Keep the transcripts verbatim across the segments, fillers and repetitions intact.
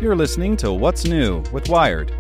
You're listening to What's New with Wired.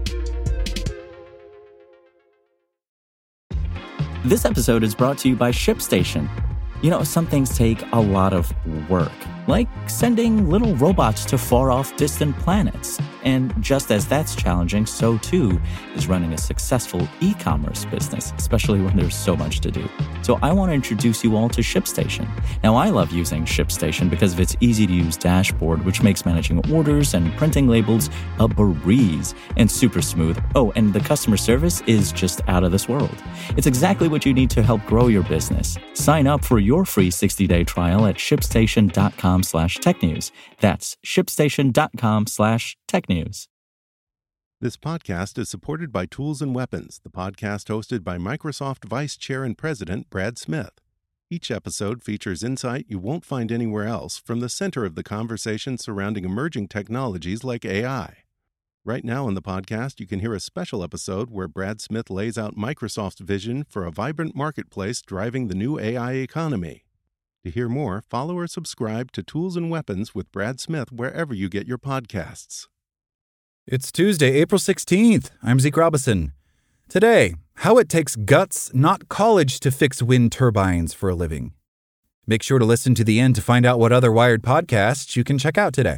This episode is brought to you by ShipStation. You know, some things take a lot of work, like sending little robots to far-off distant planets. And just as that's challenging, so too is running a successful e-commerce business, especially when there's so much to do. So I want to introduce you all to ShipStation. Now, I love using ShipStation because of its easy-to-use dashboard, which makes managing orders and printing labels a breeze and super smooth. Oh, and the customer service is just out of this world. It's exactly what you need to help grow your business. Sign up for your free sixty-day trial at shipstation.com slash technews. That's shipstation.com slash technews. This podcast is supported by Tools and Weapons, the podcast hosted by Microsoft Vice Chair and President Brad Smith. Each episode features insight you won't find anywhere else from the center of the conversation surrounding emerging technologies like A I. Right now in the podcast, you can hear a special episode where Brad Smith lays out Microsoft's vision for a vibrant marketplace driving the new A I economy. To hear more, follow or subscribe to Tools and Weapons with Brad Smith wherever you get your podcasts. It's Tuesday, April sixteenth. I'm Zeke Robison. Today, how it takes guts, not college, to fix wind turbines for a living. Make sure to listen to the end to find out what other Wired podcasts you can check out today.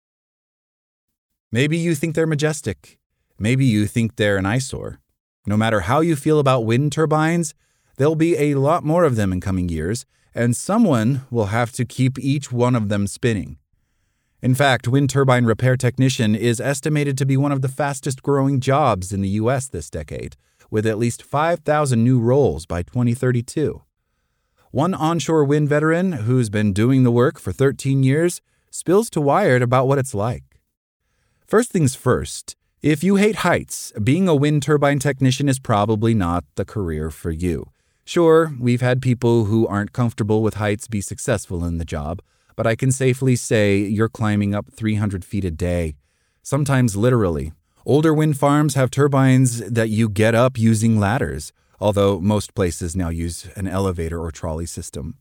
Maybe you think they're majestic. Maybe you think they're an eyesore. No matter how you feel about wind turbines, there'll be a lot more of them in coming years, and someone will have to keep each one of them spinning. In fact, wind turbine repair technician is estimated to be one of the fastest growing jobs in the U S this decade, with at least five thousand new roles by twenty thirty-two. One onshore wind veteran who's been doing the work for thirteen years spills to Wired about what it's like. First things first, if you hate heights, being a wind turbine technician is probably not the career for you. Sure, we've had people who aren't comfortable with heights be successful in the job, but I can safely say you're climbing up three hundred feet a day, sometimes literally. Older wind farms have turbines that you get up using ladders, although most places now use an elevator or trolley system.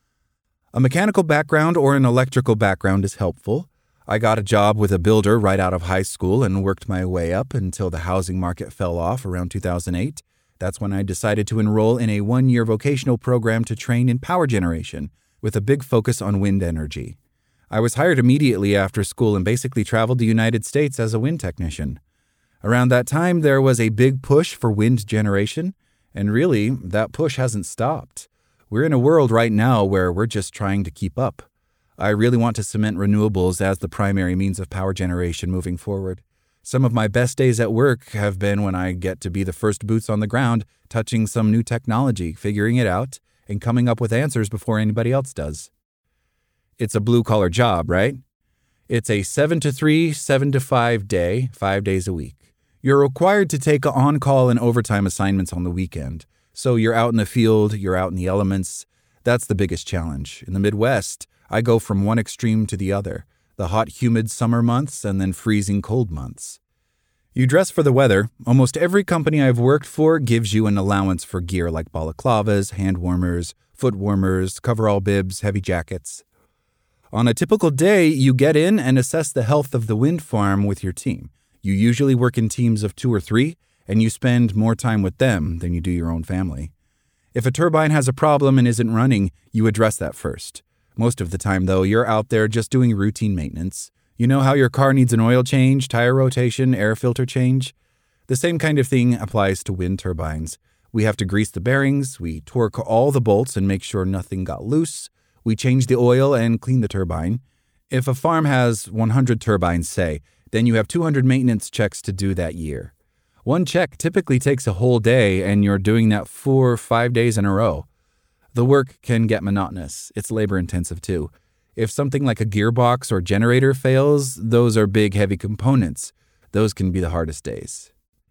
A mechanical background or an electrical background is helpful. I got a job with a builder right out of high school and worked my way up until the housing market fell off around two thousand eight. That's when I decided to enroll in a one-year vocational program to train in power generation, with a big focus on wind energy. I was hired immediately after school and basically traveled the United States as a wind technician. Around that time, there was a big push for wind generation, and really, that push hasn't stopped. We're in a world right now where we're just trying to keep up. I really want to cement renewables as the primary means of power generation moving forward. Some of my best days at work have been when I get to be the first boots on the ground, touching some new technology, figuring it out, and coming up with answers before anybody else does. It's a blue-collar job, right? It's a seven to three, seven to five day, five days a week. You're required to take on-call and overtime assignments on the weekend. So you're out in the field, you're out in the elements. That's the biggest challenge. In the Midwest, I go from one extreme to the other, the hot, humid summer months and then freezing cold months. You dress for the weather. Almost every company I've worked for gives you an allowance for gear like balaclavas, hand warmers, foot warmers, coverall bibs, heavy jackets. On a typical day, you get in and assess the health of the wind farm with your team. You usually work in teams of two or three, and you spend more time with them than you do your own family. If a turbine has a problem and isn't running, you address that first. Most of the time, though, you're out there just doing routine maintenance. You know how your car needs an oil change, tire rotation, air filter change? The same kind of thing applies to wind turbines. We have to grease the bearings, we torque all the bolts and make sure nothing got loose, we change the oil and clean the turbine. If a farm has one hundred turbines, say, then you have two hundred maintenance checks to do that year. One check typically takes a whole day, and you're doing that four or five days in a row. The work can get monotonous. It's labor-intensive, too. If something like a gearbox or generator fails, those are big, heavy components. Those can be the hardest days.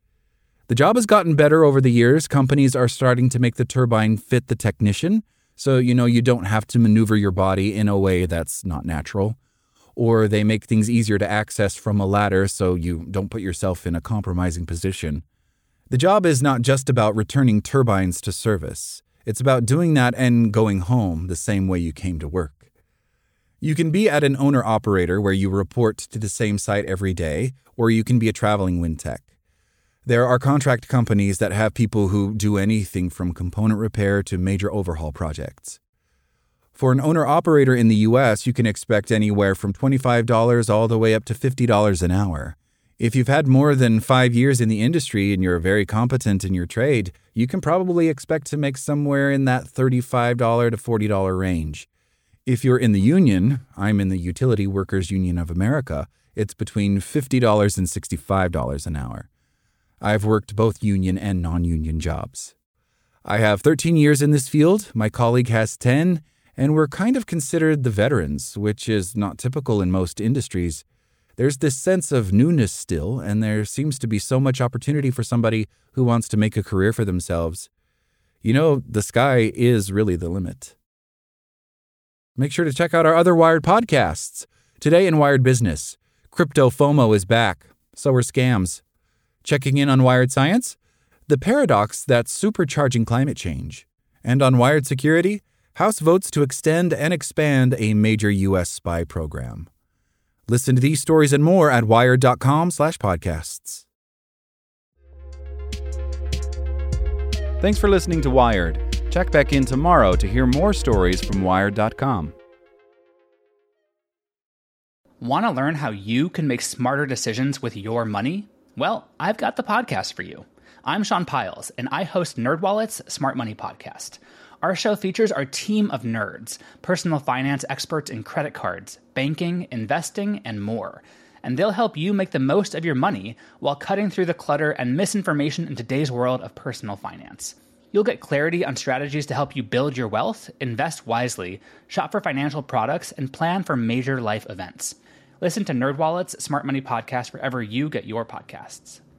The job has gotten better over the years. Companies are starting to make the turbine fit the technician, so you know you don't have to maneuver your body in a way that's not natural. Or they make things easier to access from a ladder so you don't put yourself in a compromising position. The job is not just about returning turbines to service. It's about doing that and going home the same way you came to work. You can be at an owner-operator where you report to the same site every day, or you can be a traveling wind tech. There are contract companies that have people who do anything from component repair to major overhaul projects. For an owner-operator in the U S, you can expect anywhere from twenty-five dollars all the way up to fifty dollars an hour. If you've had more than five years in the industry and you're very competent in your trade, you can probably expect to make somewhere in that thirty-five dollars to forty dollars range. If you're in the union, I'm in the Utility Workers Union of America, it's between fifty dollars and sixty-five dollars an hour. I've worked both union and non-union jobs. I have thirteen years in this field, my colleague has ten, and we're kind of considered the veterans, which is not typical in most industries. There's this sense of newness still, and there seems to be so much opportunity for somebody who wants to make a career for themselves. You know, the sky is really the limit. Make sure to check out our other Wired podcasts. Today in Wired Business, Crypto FOMO is back. So are scams. Checking in on Wired Science, the paradox that's supercharging climate change. And on Wired Security, House votes to extend and expand a major U S spy program. Listen to these stories and more at wired.com slash podcasts. Thanks for listening to Wired. Check back in tomorrow to hear more stories from wired dot com. Want to learn how you can make smarter decisions with your money? Well, I've got the podcast for you. I'm Sean Piles, and I host NerdWallet's Smart Money Podcast. Our show features our team of nerds, personal finance experts in credit cards, banking, investing, and more. And they'll help you make the most of your money while cutting through the clutter and misinformation in today's world of personal finance. You'll get clarity on strategies to help you build your wealth, invest wisely, shop for financial products, and plan for major life events. Listen to NerdWallet's Smart Money Podcast wherever you get your podcasts.